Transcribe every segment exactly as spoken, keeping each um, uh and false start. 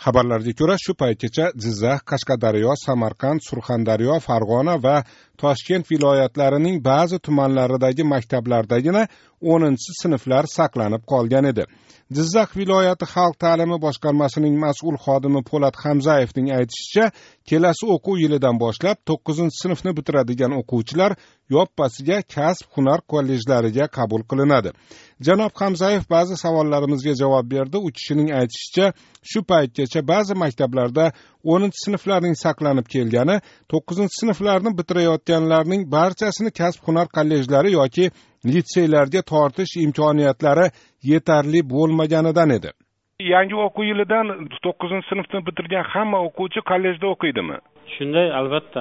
Xabarlarga ko'ra, shu paytgacha Jizzax, Qashqadaryo, Samarqand, Surxondaryo, Farg'ona va Toshkent viloyatlarining ba'zi tumanlaridagi maktablardagina o'ninchi sinflar saqlanib qolgan edi. Jizzax viloyati xalq ta'limi boshqarmasining mas'ul xodimi Po'lat Hamzayevning aytishicha, kelasi o'quv yilidan boshlab to'qqizinchi sinfni bitiradigan o'quvchilar yoppasiga kasb-hunar kollejlariga qabul qilinadi. Janob Hamzayev ba'zi savollarimizga javob berdi. U kishining aytishicha, shu paytgacha ba'zi maktablarda o'ninchi sinflarning saqlanib kelgani, to'qqizinchi sinflarni bitirayotganlarning barchasini kasb-hunar kollejlari yoki litseylarga tortish imkoniyatlari yetarli bo'lmaganidan edi. Yangi o'quv yilidan to'qqizinchi sinfni bitirgan hamma o'quvchi kollejda o'qiydimi? Shunday, albatta.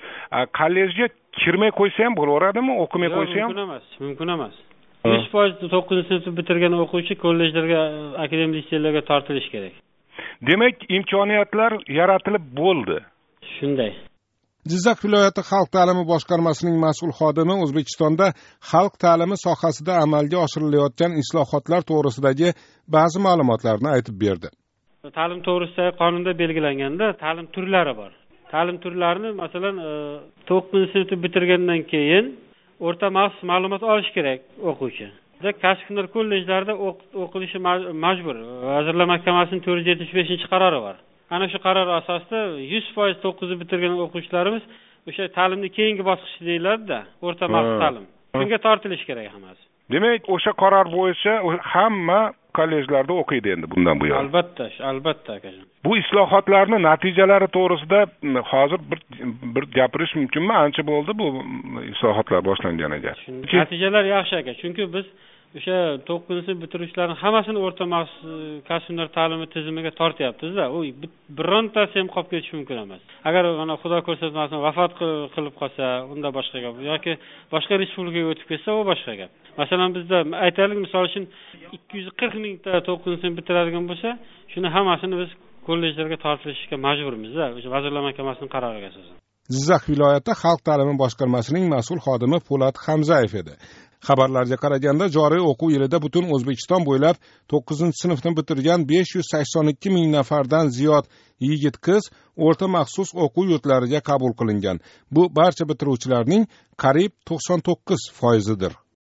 Kollejga kirmay qo'ysa ham bo'laveradimi? O'qimay qo'ysa ham? Mumkin emas, mumkin emas. yuz foiz to'qqizinchi sinfni bitirgan o'quvchi kollejlarga, akademik litseylarga tortilishi kerak. Demak, imkoniyatlar yaratilib bo'ldi. Shunday. Jizzax viloyati xalq ta'limi boshqarmasining mas'ul xodimi O'zbekistonda xalq ta'limi sohasida amalga oshirilayotgan islohotlar to'g'risidagi ba'zi ma'lumotlarni aytib berdi. Ta'lim to'g'risidagi qonunda belgilanganda ta'lim turlari bor. Ta'lim turlarini, masalan, to'qqizinchi sinfni bitirgandan keyin o'rta maxsus ma'lumot olish kerak o'quvchi. Kasb-hunar kollejlarida o'qilishi majbur. Vazirlar Mahkamasining to'rt yuz yetmish beshinchi qarori bor. Ana shu qaror asosida yuz foiz to'qqizni bitirgan o'quvchilarimiz o'sha ta'limning keyingi bosqichi deyiladi-da, o'rta maxsus ta'lim. Shunga tortilish kerak hammasi. Demak, o'sha qaror bo'yicha hamma kollejlarda o'qiydi endi bundan buyon. Albatta, albatta akajon. Bu islohotlarning natijalari to'g'risida hozir bir bir gapirish mumkinmi? Ancha bo'ldi bu islohotlar boshlanganiga. Natijalar yaxshi aka, chunki biz o'sha to'qqizinchi bitiruvchilarning hammasini o'rta maxsus kasb-hunar ta'limi tizimiga tortyapmiz-da. U birontasi ham qolib ketishi mumkin emas. Agar mana Xudo ko'rsatmasin vafot qilib qolsa, unda boshqa gap. Yoki boshqa respublikaga o'tib ketsa, u boshqa gap. Masalan, bizda aytaylik, misol uchun ikki yuz qirq mingta to'qqizinchi bitiradigan bo'lsa, shuni hammasini biz kollejlarga tortilishga majburmiz-da, o'sha Vazirlar Mahkamasining qaroriga asosan. Jizzax viloyati xalq ta'limi boshqarmasining mas'ul xodimi Po'lat Hamzayev edi. Xabarlarga qaraganda, joriy o'quv yilida butun O'zbekiston bo'ylab to'qqizinchi sinfni bitirgan besh yuz sakson ikki ming nafardan ziyod yigit-qiz o'rta maxsus o'quv yurtlariga qabul qilingan. Bu barcha bitiruvchilarning qariyb to'qson to'qqiz foizidir.